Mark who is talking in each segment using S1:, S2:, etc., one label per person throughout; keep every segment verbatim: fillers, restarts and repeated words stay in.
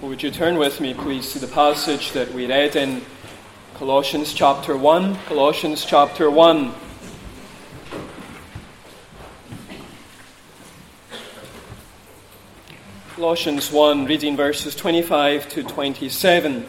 S1: Would you turn with me, please, to the passage that we read in Colossians chapter one? Colossians chapter one. Colossians one, reading verses twenty-five to twenty-seven,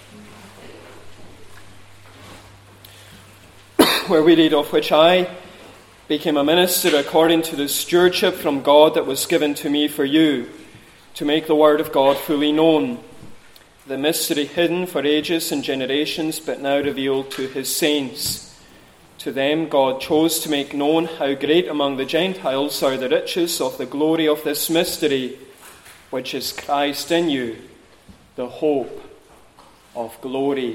S1: where we read, "Of which I became a minister according to the stewardship from God that was given to me for you, to make the word of God fully known, the mystery hidden for ages and generations, but now revealed to his saints. To them God chose to make known how great among the Gentiles are the riches of the glory of this mystery, which is Christ in you, the hope of glory."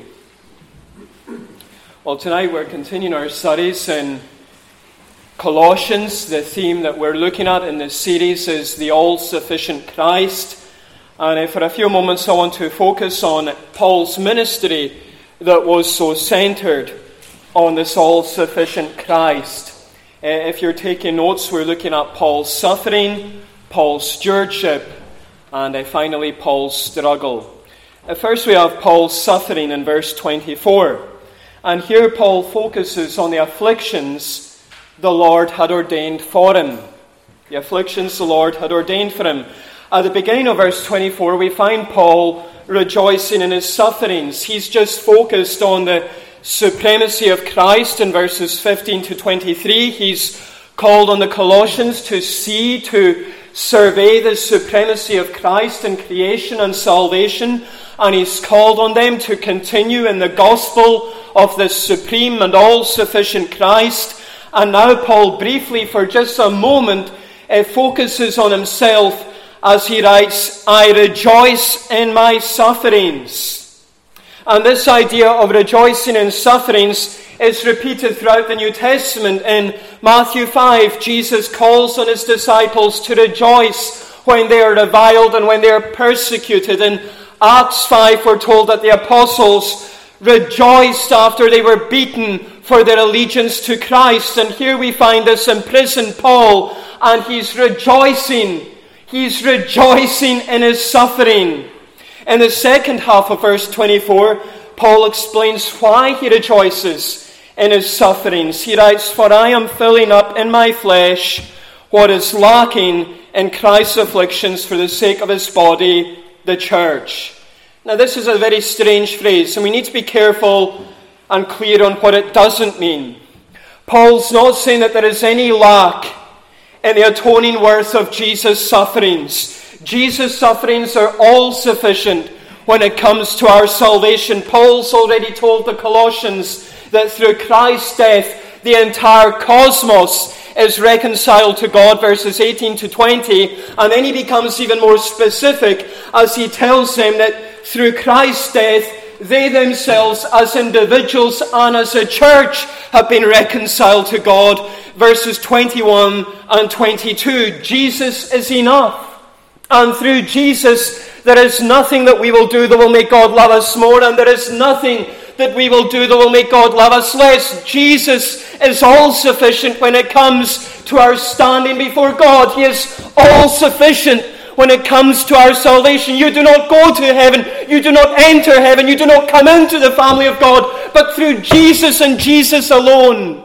S1: Well, tonight we're continuing our studies in Colossians. The theme that we're looking at in this series is the all-sufficient Christ. And for a few moments I want to focus on Paul's ministry that was so centered on this all-sufficient Christ. Uh, if you're taking notes, we're looking at Paul's suffering, Paul's stewardship, and uh, finally Paul's struggle. Uh, first we have Paul's suffering in verse twenty-four. And here Paul focuses on the afflictions the Lord had ordained for him. The afflictions the Lord had ordained for him. At the beginning of verse twenty-four, we find Paul rejoicing in his sufferings. He's just focused on the supremacy of Christ in verses fifteen to twenty-three. He's called on the Colossians to see, to survey the supremacy of Christ in creation and salvation. And he's called on them to continue in the gospel of the supreme and all-sufficient Christ. And now Paul briefly, for just a moment, uh, focuses on himself as he writes, "I rejoice in my sufferings." And this idea of rejoicing in sufferings is repeated throughout the New Testament. In Matthew five, Jesus calls on his disciples to rejoice when they are reviled and when they are persecuted. In Acts five, we're told that the apostles rejoiced after they were beaten for their allegiance to Christ. And here we find this imprisoned Paul, and he's rejoicing. He's rejoicing in his suffering. In the second half of verse twenty-four, Paul explains why he rejoices in his sufferings. He writes, "For I am filling up in my flesh what is lacking in Christ's afflictions for the sake of his body, the church." Now this is a very strange phrase, and we need to be careful and clear on what it doesn't mean. Paul's not saying that there is any lack in the atoning worth of Jesus' sufferings. Jesus' sufferings are all sufficient when it comes to our salvation. Paul's already told the Colossians that through Christ's death, the entire cosmos is reconciled to God, verses eighteen to twenty. And then he becomes even more specific as he tells them that through Christ's death, they themselves as individuals and as a church have been reconciled to God. Verses twenty-one and twenty-two. Jesus is enough. And through Jesus, there is nothing that we will do that will make God love us more, and there is nothing that we will do that will make God love us less. Jesus is all sufficient when it comes to our standing before God. He is all sufficient when it comes to our salvation. You do not go to heaven. You do not enter heaven. You do not come into the family of God, but through Jesus and Jesus alone.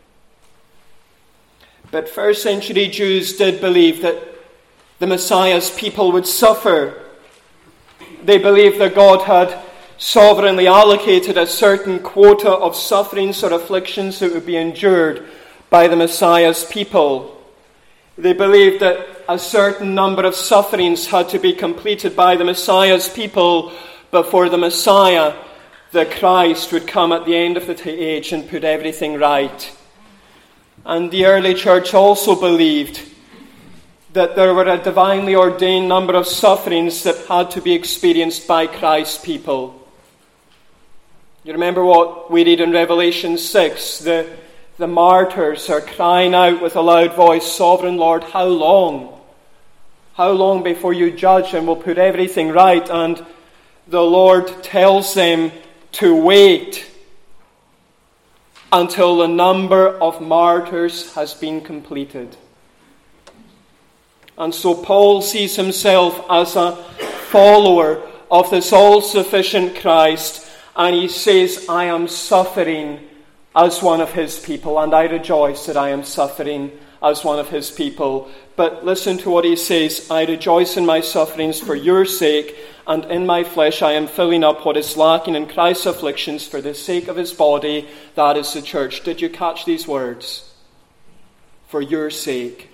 S1: But first century Jews did believe that the Messiah's people would suffer. They believed that God had sovereignly allocated a certain quota of sufferings or afflictions that would be endured by the Messiah's people. They believed that a certain number of sufferings had to be completed by the Messiah's people before the Messiah, the Christ, would come at the end of the age and put everything right. And the early church also believed that there were a divinely ordained number of sufferings that had to be experienced by Christ's people. You remember what we read in Revelation six, the The martyrs are crying out with a loud voice, "Sovereign Lord, how long? How long before you judge and will put everything right?" And the Lord tells them to wait until the number of martyrs has been completed. And so Paul sees himself as a follower of this all-sufficient Christ, and he says, I am suffering as one of his people, and I rejoice that I am suffering as one of his people. But listen to what he says, I rejoice in my sufferings for your sake, and in my flesh I am filling up what is lacking in Christ's afflictions for the sake of his body, that is the church. Did you catch these words? For your sake.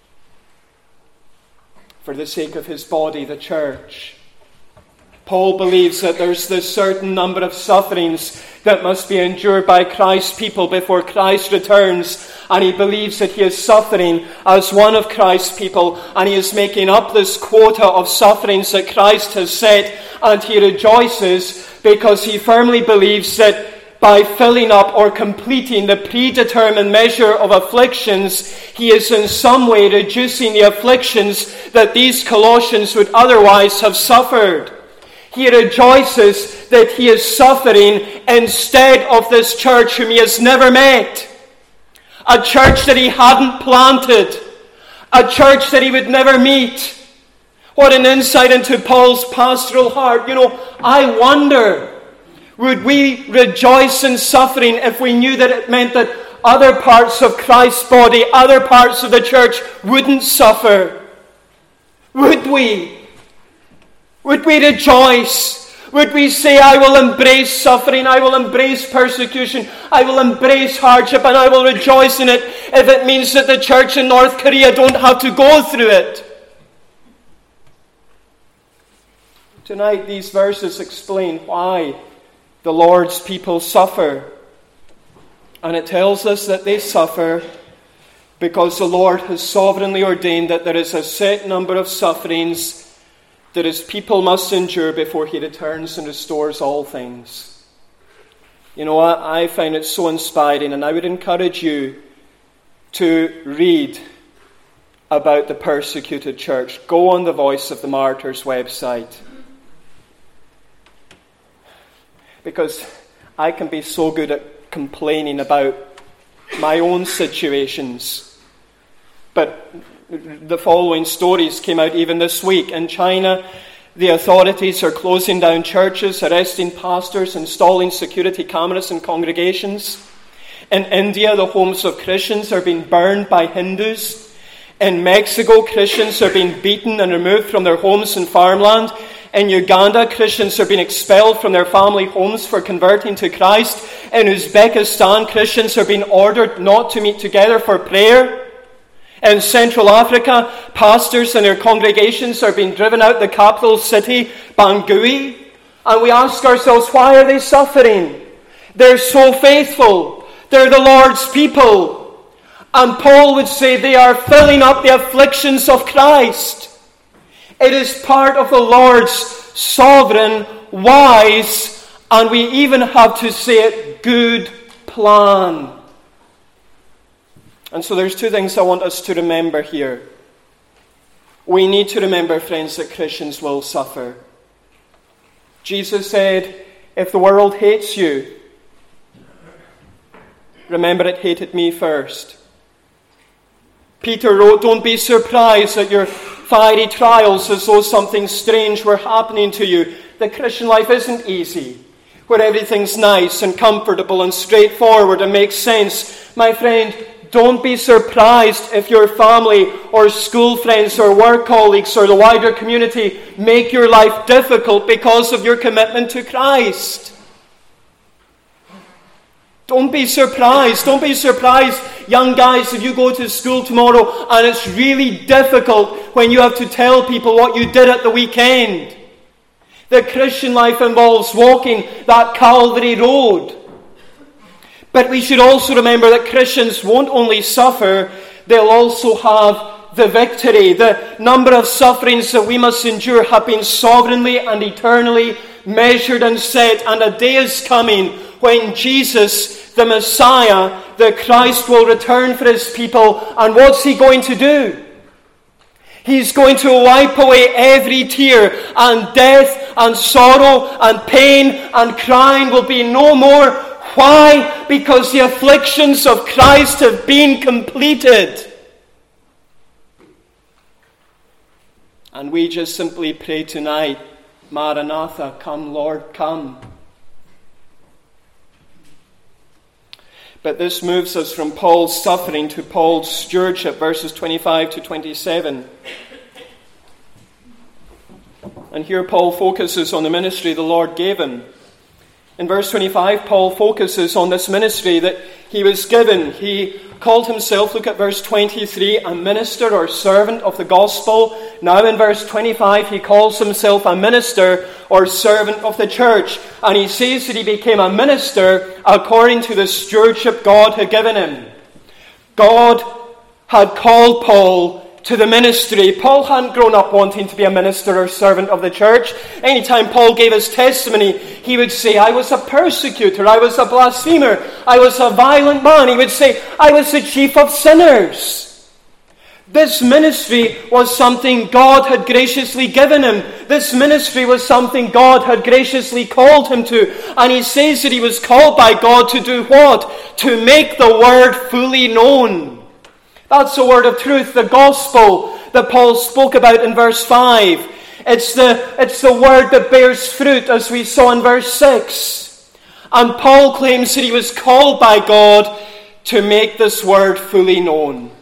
S1: For the sake of his body, the church. Paul believes that there's this certain number of sufferings that must be endured by Christ's people before Christ returns. And he believes that he is suffering as one of Christ's people. And he is making up this quota of sufferings that Christ has set. And he rejoices because he firmly believes that by filling up or completing the predetermined measure of afflictions, he is in some way reducing the afflictions that these Colossians would otherwise have suffered. He rejoices that he is suffering instead of this church whom he has never met. A church that he hadn't planted. A church that he would never meet. What an insight into Paul's pastoral heart. You know, I wonder, would we rejoice in suffering if we knew that it meant that other parts of Christ's body, other parts of the church wouldn't suffer? Would we? Would we rejoice? Would we say, I will embrace suffering, I will embrace persecution, I will embrace hardship, and I will rejoice in it if it means that the church in North Korea don't have to go through it? Tonight, these verses explain why the Lord's people suffer. And it tells us that they suffer because the Lord has sovereignly ordained that there is a set number of sufferings that his people must endure before he returns and restores all things. You know, I, I find it so inspiring, and I would encourage you to read about the persecuted church. Go on the Voice of the Martyrs website. Because I can be so good at complaining about my own situations. But the following stories came out even this week. In China, the authorities are closing down churches, arresting pastors, installing security cameras in congregations. In India, the homes of Christians are being burned by Hindus. In Mexico, Christians are being beaten and removed from their homes and farmland. In Uganda, Christians are being expelled from their family homes for converting to Christ. In Uzbekistan, Christians are being ordered not to meet together for prayer. In Central Africa, pastors and their congregations are being driven out the capital city, Bangui. And we ask ourselves, why are they suffering? They're so faithful. They're the Lord's people. And Paul would say they are filling up the afflictions of Christ. It is part of the Lord's sovereign, wise, and we even have to say it, good plan. And so there's two things I want us to remember here. We need to remember, friends, that Christians will suffer. Jesus said, if the world hates you, remember it hated me first. Peter wrote, don't be surprised at your fiery trials as though something strange were happening to you. The Christian life isn't easy, where everything's nice and comfortable and straightforward and makes sense. My friend, don't be surprised if your family or school friends or work colleagues or the wider community make your life difficult because of your commitment to Christ. Don't be surprised. Don't be surprised, young guys, if you go to school tomorrow and it's really difficult when you have to tell people what you did at the weekend. The Christian life involves walking that Calvary road. But we should also remember that Christians won't only suffer, they'll also have the victory. The number of sufferings that we must endure have been sovereignly and eternally measured and set. And a day is coming when Jesus, the Messiah, the Christ, will return for his people. And what's he going to do? He's going to wipe away every tear, and death and sorrow and pain and crying will be no more. Why? Because the afflictions of Christ have been completed. And we just simply pray tonight Maranatha, come Lord, come. But this moves us from Paul's suffering to Paul's stewardship, verses twenty-five to twenty-seven. And here Paul focuses on the ministry the Lord gave him. In verse twenty-five, Paul focuses on this ministry that he was given. He called himself, look at verse twenty-three, a minister or servant of the gospel. Now in verse twenty-five, he calls himself a minister or servant of the church. And he says that he became a minister according to the stewardship God had given him. God had called Paul to the ministry. Paul hadn't grown up wanting to be a minister or servant of the church. Anytime Paul gave his testimony, he would say, I was a persecutor, I was a blasphemer, I was a violent man. He would say, I was the chief of sinners. This ministry was something God had graciously given him. This ministry was something God had graciously called him to. And he says that he was called by God to do what? To make the word fully known. That's the word of truth, the gospel that Paul spoke about in verse five. It's the, it's the word that bears fruit, as we saw in verse six. And Paul claims that he was called by God to make this word fully known.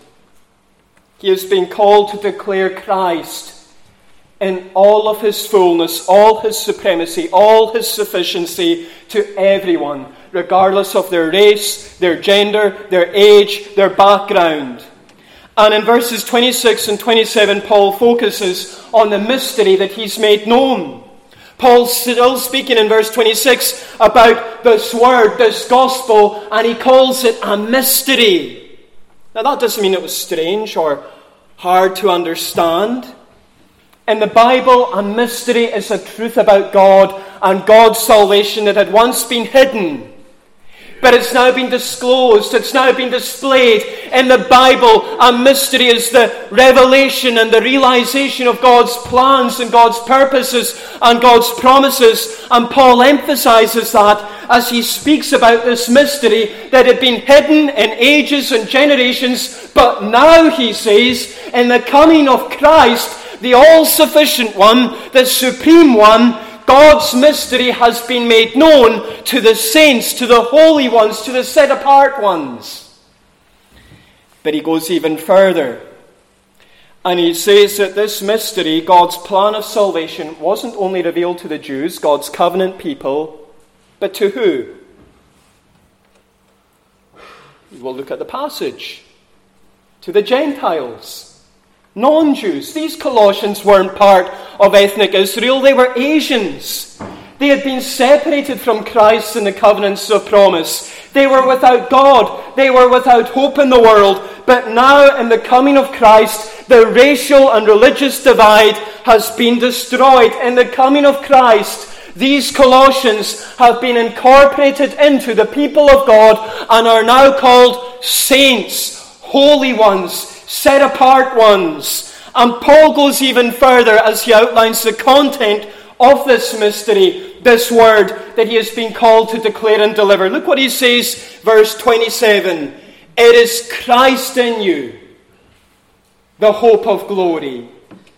S1: He has been called to declare Christ in all of his fullness, all his supremacy, all his sufficiency to everyone, regardless of their race, their gender, their age, their background. And in verses twenty-six and twenty-seven, Paul focuses on the mystery that he's made known. Paul's still speaking in verse twenty-six about this word, this gospel, and he calls it a mystery. Now that doesn't mean it was strange or hard to understand. In the Bible, a mystery is a truth about God and God's salvation that had once been hidden. But it's now been disclosed, it's now been displayed in the Bible. A mystery is the revelation and the realization of God's plans and God's purposes and God's promises. And Paul emphasizes that as he speaks about this mystery that had been hidden in ages and generations. But now, he says, in the coming of Christ, the all-sufficient one, the supreme one, God's mystery has been made known to the saints, to the holy ones, to the set-apart ones. But he goes even further. And he says that this mystery, God's plan of salvation, wasn't only revealed to the Jews, God's covenant people, but to who? We'll look at the passage. To the Gentiles. Non-Jews. These Colossians weren't part of ethnic Israel. They were Asians. They had been separated from Christ in the covenants of promise. They were without God. They were without hope in the world. But now, in the coming of Christ, the racial and religious divide has been destroyed. In the coming of Christ, these Colossians have been incorporated into the people of God and are now called saints, holy ones, set-apart ones. And Paul goes even further as he outlines the content of this mystery, this word that he has been called to declare and deliver. Look what he says, verse twenty-seven. It is Christ in you, the hope of glory.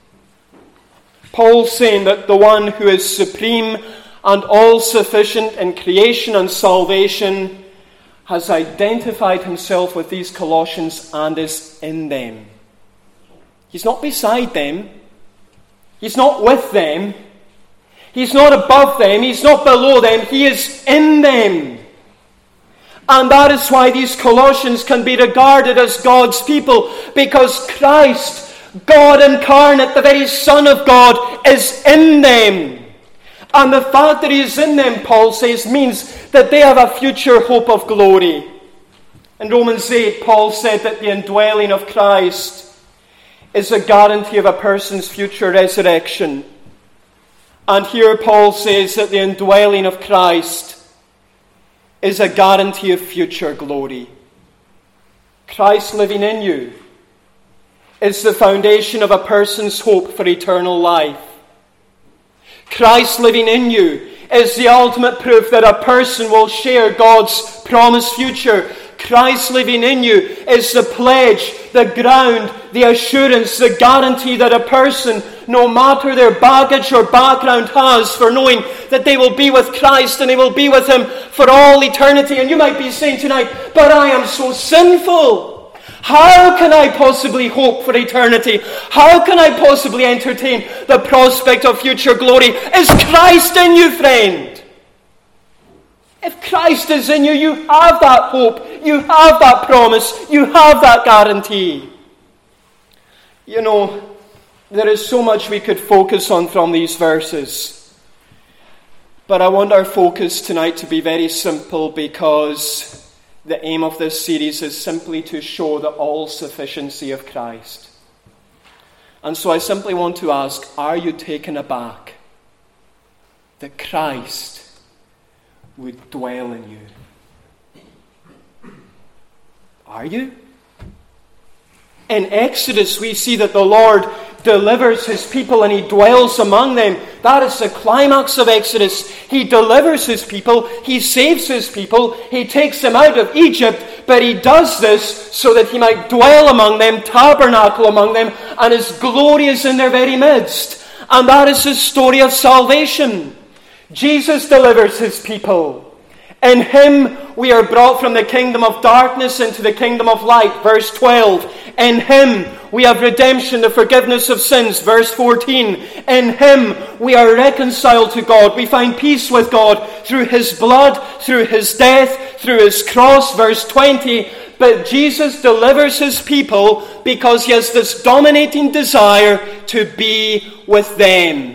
S1: Paul's saying that the one who is supreme and all-sufficient in creation and salvation has identified himself with these Colossians and is in them. He's not beside them. He's not with them. He's not above them. He's not below them. He is in them. And that is why these Colossians can be regarded as God's people, because Christ, God incarnate, the very Son of God, is in them. And the fact that he is in them, Paul says, means that they have a future hope of glory. In Romans eight, Paul said that the indwelling of Christ is a guarantee of a person's future resurrection. And here Paul says that the indwelling of Christ is a guarantee of future glory. Christ living in you is the foundation of a person's hope for eternal life. Christ living in you is the ultimate proof that a person will share God's promised future. Christ living in you is the pledge, the ground, the assurance, the guarantee that a person no matter their baggage or background has, for knowing that they will be with Christ and they will be with Him for all eternity. And you might be saying tonight, but I am so sinful. How can I possibly hope for eternity? How can I possibly entertain the prospect of future glory? Is Christ in you, friend? If Christ is in you, you have that hope, you have that promise, you have that guarantee. You know, there is so much we could focus on from these verses. But I want our focus tonight to be very simple, because the aim of this series is simply to show the all-sufficiency of Christ. And so I simply want to ask, are you taken aback that Christ would dwell in you? Are you? In Exodus, we see that the Lord delivers His people and He dwells among them. That is the climax of Exodus. He delivers His people, He saves His people, He takes them out of Egypt, but He does this so that He might dwell among them, tabernacle among them, and His glory is in their very midst. And that is the story of salvation. Jesus delivers His people. In Him we are brought from the kingdom of darkness into the kingdom of light. Verse twelve. In Him we have redemption, the forgiveness of sins. Verse fourteen. In Him we are reconciled to God. We find peace with God through His blood, through His death, through His cross. Verse twenty. But Jesus delivers His people because He has this dominating desire to be with them.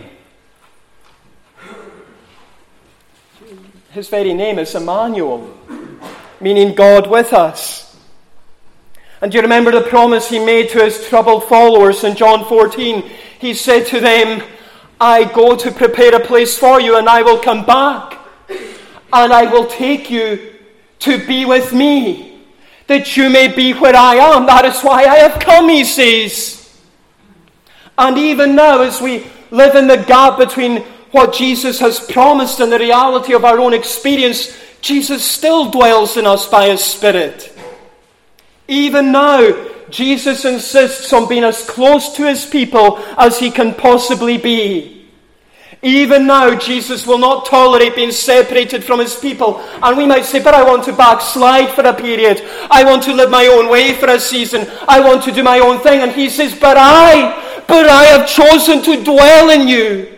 S1: His very name is Emmanuel, meaning God with us. And do you remember the promise He made to His troubled followers in John fourteen? He said to them, I go to prepare a place for you, and I will come back, and I will take you to be with me, that you may be where I am. That is why I have come, He says. And even now, as we live in the gap between what Jesus has promised and the reality of our own experience, Jesus still dwells in us by His Spirit. Even now, Jesus insists on being as close to His people as He can possibly be. Even now, Jesus will not tolerate being separated from His people. And we might say, but I want to backslide for a period. I want to live my own way for a season. I want to do my own thing. And He says, but I, but I have chosen to dwell in you.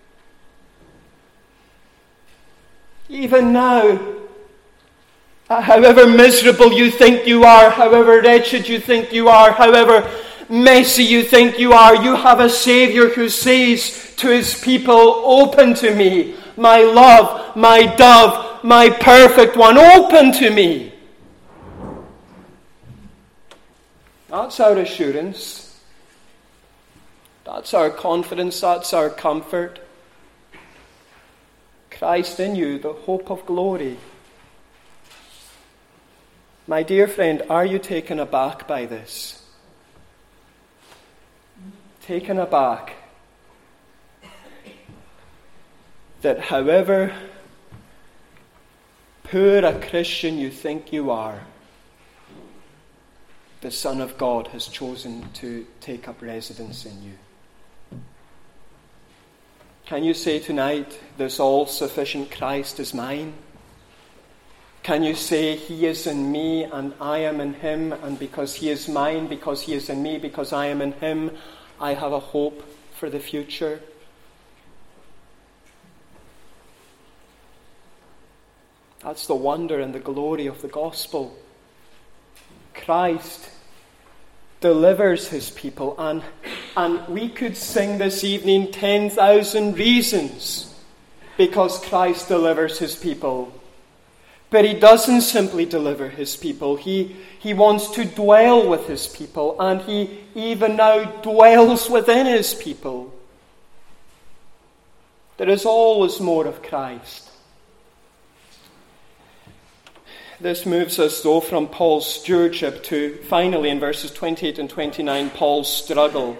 S1: Even now, however miserable you think you are, however wretched you think you are, however messy you think you are, you have a Saviour who says to His people, open to me, my love, my dove, my perfect one, open to me. That's our assurance. That's our confidence. That's our comfort. Christ in you, the hope of glory. My dear friend, are you taken aback by this? Taken aback that however poor a Christian you think you are, the Son of God has chosen to take up residence in you. Can you say tonight, this all-sufficient Christ is mine? Can you say, He is in me and I am in Him, and because He is mine, because He is in me, because I am in Him, I have a hope for the future? That's the wonder and the glory of the gospel. Christ delivers His people, and, and we could sing this evening ten thousand reasons because Christ delivers His people. But He doesn't simply deliver His people. He, he wants to dwell with His people, and He even now dwells within His people. There is always more of Christ. This moves us, though, from Paul's stewardship to, finally, in verses twenty-eight and twenty-nine, Paul's struggle.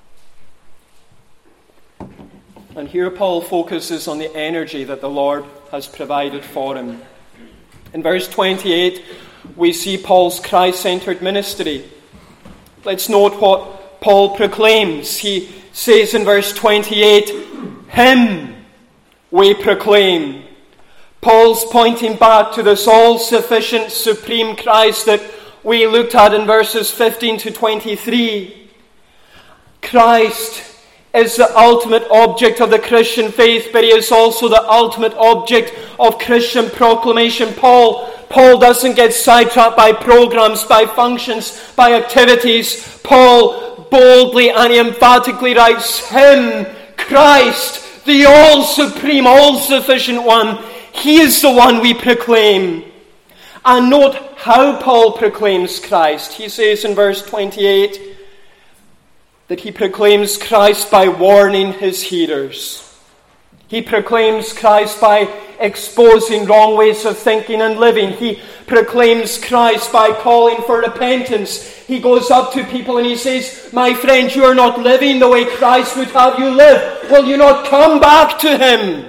S1: And here Paul focuses on the energy that the Lord has provided for him. In verse twenty-eight, we see Paul's Christ-centered ministry. Let's note what Paul proclaims. He says in verse twenty-eight, Him we proclaim. Paul's pointing back to this all-sufficient, supreme Christ that we looked at in verses fifteen to twenty-three. Christ is the ultimate object of the Christian faith, but He is also the ultimate object of Christian proclamation. Paul, Paul doesn't get sidetracked by programs, by functions, by activities. Paul boldly and emphatically writes, Him, Christ, the all-supreme, all-sufficient one. He is the one we proclaim. And note how Paul proclaims Christ. He says in verse twenty-eight that he proclaims Christ by warning his hearers. He proclaims Christ by exposing wrong ways of thinking and living. He proclaims Christ by calling for repentance. He goes up to people and he says, My friend, you are not living the way Christ would have you live. Will you not come back to Him?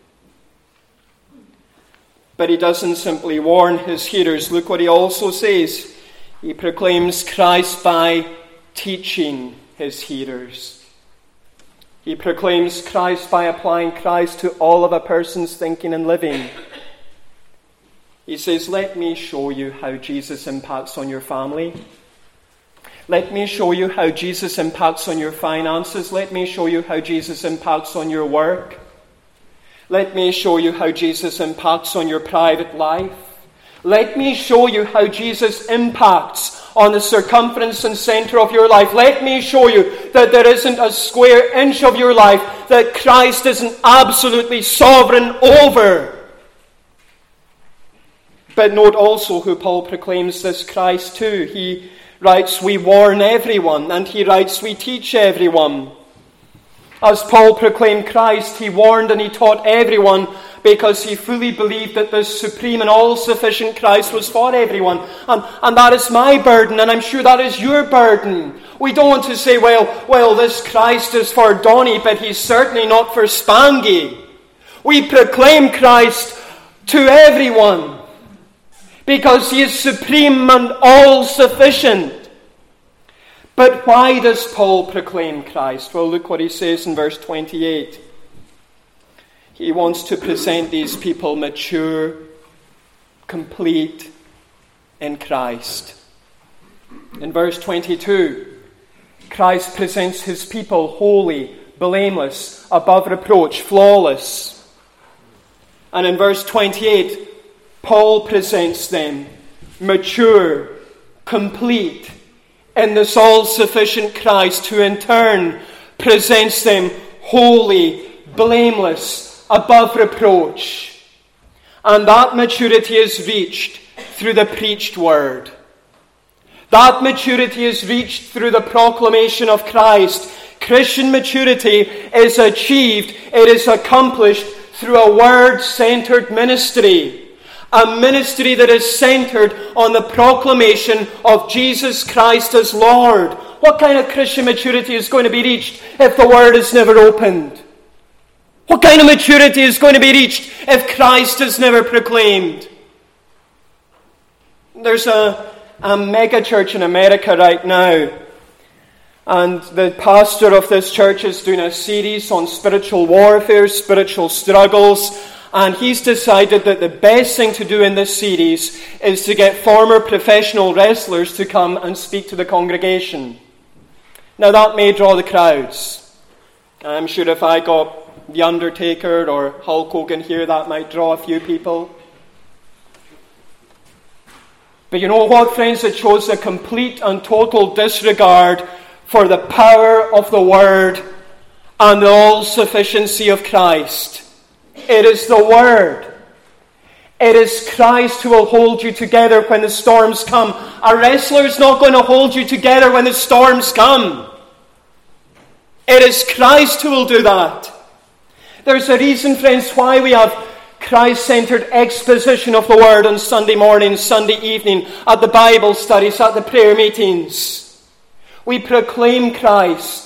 S1: But he doesn't simply warn his hearers. Look what he also says. He proclaims Christ by teaching his hearers. He proclaims Christ by applying Christ to all of a person's thinking and living. He says, let me show you how Jesus impacts on your family. Let me show you how Jesus impacts on your finances. Let me show you how Jesus impacts on your work. Let me show you how Jesus impacts on your private life. Let me show you how Jesus impacts on the circumference and center of your life. Let me show you that there isn't a square inch of your life that Christ isn't absolutely sovereign over. But note also who Paul proclaims this Christ to. He writes, we warn everyone, and he writes, we teach everyone. As Paul proclaimed Christ, he warned and he taught everyone because he fully believed that this supreme and all-sufficient Christ was for everyone. And, and that is my burden, and I'm sure that is your burden. We don't want to say, well, well, this Christ is for Donny, but he's certainly not for Spangy. We proclaim Christ to everyone because he is supreme and all-sufficient. But why does Paul proclaim Christ? Well, look what he says in verse twenty-eight. He wants to present these people mature, complete in Christ. In verse twenty-two, Christ presents his people holy, blameless, above reproach, flawless. And in verse twenty-eight, Paul presents them mature, complete in this all-sufficient Christ, who in turn presents them holy, blameless, above reproach. And that maturity is reached through the preached word. That maturity is reached through the proclamation of Christ. Christian maturity is achieved, it is accomplished through a word-centered ministry. A ministry that is centered on the proclamation of Jesus Christ as Lord. What kind of Christian maturity is going to be reached if the word is never opened? What kind of maturity is going to be reached if Christ is never proclaimed? There's a, a mega church in America right now, and the pastor of this church is doing a series on spiritual warfare, spiritual struggles. And he's decided that the best thing to do in this series is to get former professional wrestlers to come and speak to the congregation. Now that may draw the crowds. I'm sure if I got The Undertaker or Hulk Hogan here, that might draw a few people. But you know what, friends? It shows a complete and total disregard for the power of the Word and the all-sufficiency of Christ. It is the Word. It is Christ who will hold you together when the storms come. A wrestler is not going to hold you together when the storms come. It is Christ who will do that. There's a reason, friends, why we have Christ-centered exposition of the Word on Sunday morning, Sunday evening, at the Bible studies, at the prayer meetings. We proclaim Christ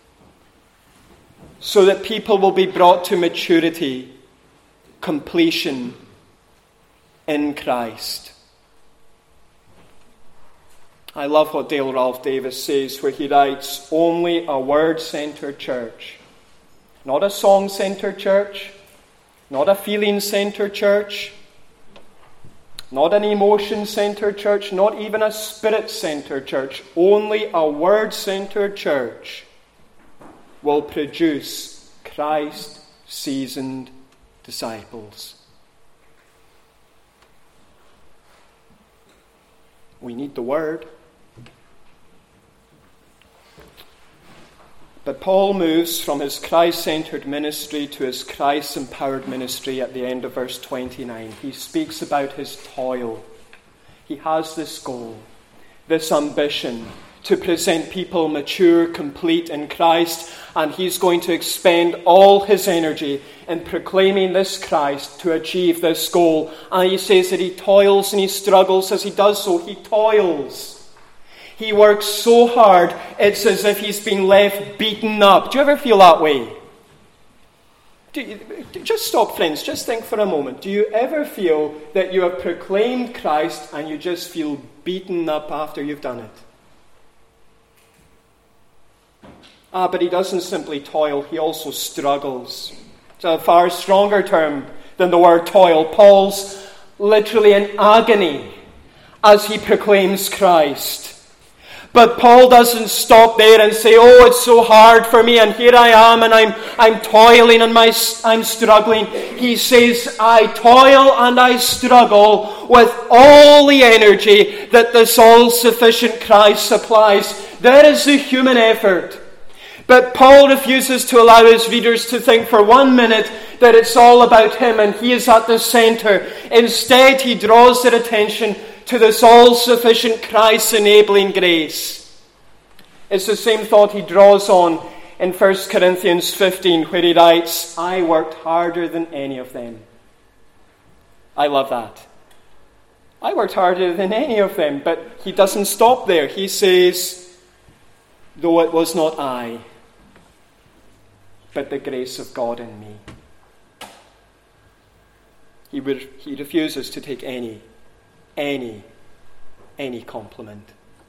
S1: so that people will be brought to maturity, completion in Christ. I love what Dale Ralph Davis says, where he writes, only a word-centered church, not a song-centered church, not a feeling-centered church, not an emotion-centered church, not even a spirit-centered church, only a word-centered church will produce Christ-seasoned disciples. We need the word. But Paul moves from his Christ-centered ministry to his Christ-empowered ministry at the end of verse twenty-nine. He speaks about his toil. He has this goal, this ambition, to present people mature, complete in Christ, and he's going to expend all his energy in proclaiming this Christ to achieve this goal. And he says that he toils and he struggles. As he does so, he toils. He works so hard, it's as if he's been left beaten up. Do you ever feel that way? Do you, just stop, friends. Just think for a moment. Do you ever feel that you have proclaimed Christ and you just feel beaten up after you've done it? Ah, but he doesn't simply toil, he also struggles. It's a far stronger term than the word toil. Paul's literally in agony as he proclaims Christ. But Paul doesn't stop there and say, oh, it's so hard for me, and here I am, and I'm I'm toiling, and my, I'm struggling. He says, I toil and I struggle with all the energy that this all-sufficient Christ supplies. There is the human effort. But Paul refuses to allow his readers to think for one minute that it's all about him and he is at the center. Instead, he draws their attention to this all-sufficient Christ-enabling grace. It's the same thought he draws on in First Corinthians fifteen, where he writes, I worked harder than any of them. I love that. I worked harder than any of them, but he doesn't stop there. He says, though it was not I, but the grace of God in me. He, would, he refuses to take any Any, any compliment.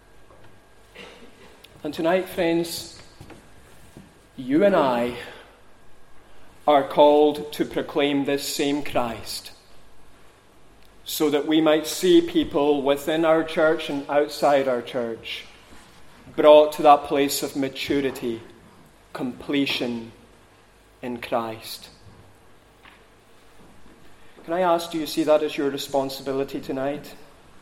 S1: And tonight, friends, you and I are called to proclaim this same Christ, so that we might see people within our church and outside our church brought to that place of maturity, completion in Christ. Can I ask, do you see that as your responsibility tonight?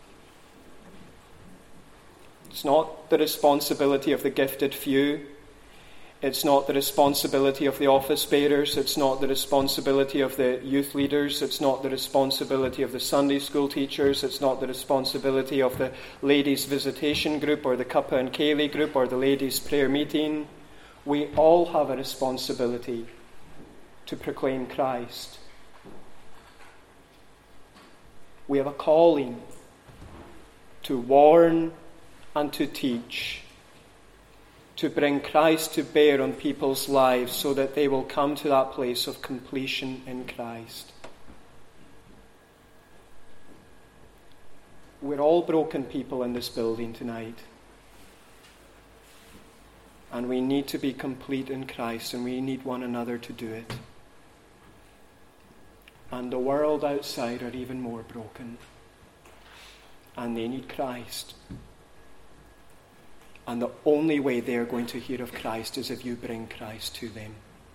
S1: It's not the responsibility of the gifted few. It's not the responsibility of the office bearers. It's not the responsibility of the youth leaders. It's not the responsibility of the Sunday school teachers. It's not the responsibility of the ladies' visitation group or the Kappa and Kaylee group or the ladies' prayer meeting. We all have a responsibility to proclaim Christ. We have a calling to warn and to teach, to bring Christ to bear on people's lives so that they will come to that place of completion in Christ. We're all broken people in this building tonight. And we need to be complete in Christ, and we need one another to do it. And the world outside are even more broken. And they need Christ. And the only way they are going to hear of Christ is if you bring Christ to them.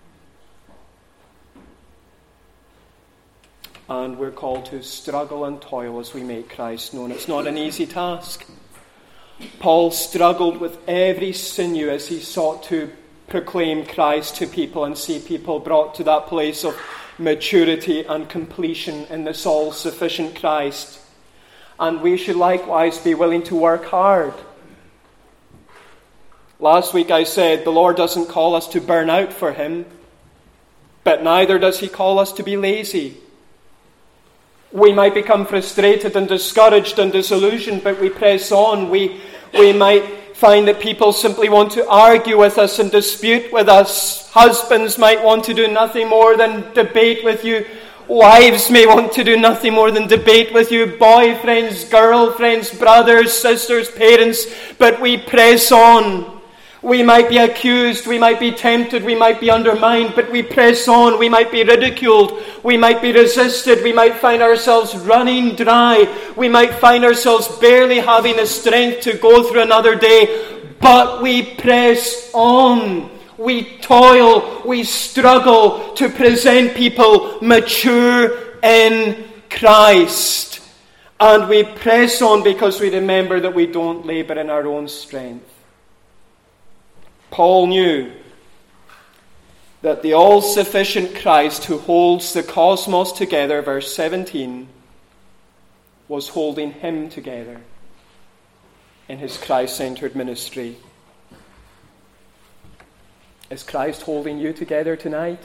S1: And we're called to struggle and toil as we make Christ known. It's not an easy task. Paul struggled with every sinew as he sought to proclaim Christ to people and see people brought to that place of maturity and completion in this all-sufficient Christ. And we should likewise be willing to work hard. Last week I said the Lord doesn't call us to burn out for him, but neither does he call us to be lazy. We might become frustrated and discouraged and disillusioned, but we press on. We, we might find that people simply want to argue with us and dispute with us. Husbands might want to do nothing more than debate with you. Wives may want to do nothing more than debate with you, boyfriends, girlfriends, brothers, sisters, parents, but we press on. We might be accused, we might be tempted, we might be undermined, but we press on. We might be ridiculed, we might be resisted, we might find ourselves running dry, we might find ourselves barely having the strength to go through another day, but we press on. We toil, we struggle to present people mature in Christ. And we press on because we remember that we don't labor in our own strength. Paul knew that the all-sufficient Christ who holds the cosmos together, verse seventeen, was holding him together in his Christ-centered ministry. Is Christ holding you together tonight?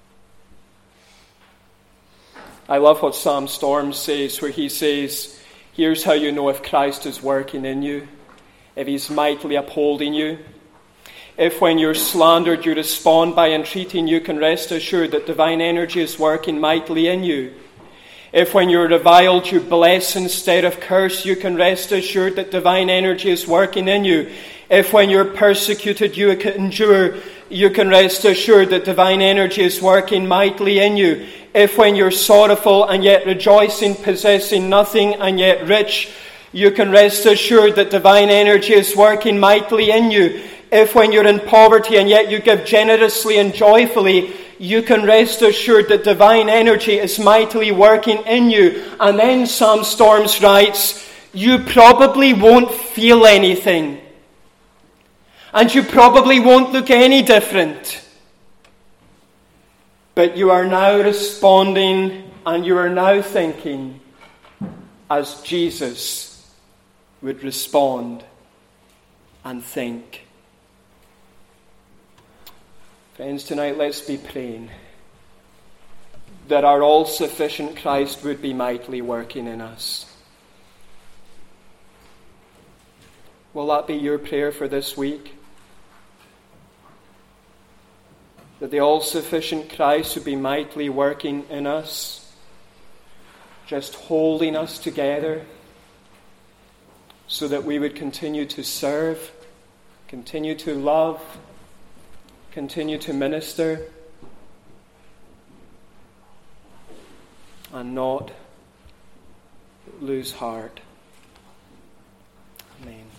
S1: I love what Sam Storms says, where he says, here's how you know if Christ is working in you, if he's mightily upholding you. If when you're slandered you respond by entreating, you can rest assured that divine energy is working mightily in you. If when you're reviled you bless instead of curse, you can rest assured that divine energy is working in you. If when you're persecuted you can endure, you can rest assured that divine energy is working mightily in you. If when you're sorrowful and yet rejoicing, possessing nothing and yet rich, you can rest assured that divine energy is working mightily in you. If when you're in poverty and yet you give generously and joyfully, you can rest assured that divine energy is mightily working in you. And then Sam Storms writes, you probably won't feel anything. And you probably won't look any different. But you are now responding and you are now thinking as Jesus would respond and think. Friends, tonight let's be praying that our all-sufficient Christ would be mightily working in us. Will that be your prayer for this week? That the all-sufficient Christ would be mightily working in us, just holding us together so that we would continue to serve, continue to love, continue to minister, and not lose heart. Amen.